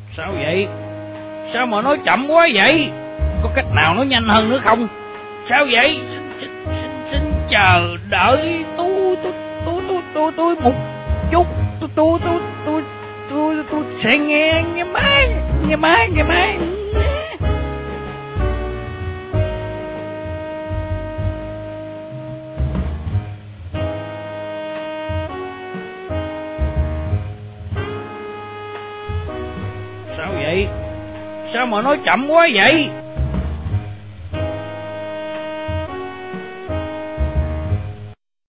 Sao vậy? Sao mà nói chậm quá vậy? Có cách nào nói nhanh hơn nữa không? Sao vậy? Xin chờ đợi tôi một chút. Tôi sẽ nghe ngày mai. Sao vậy? Sao mà nói chậm quá vậy?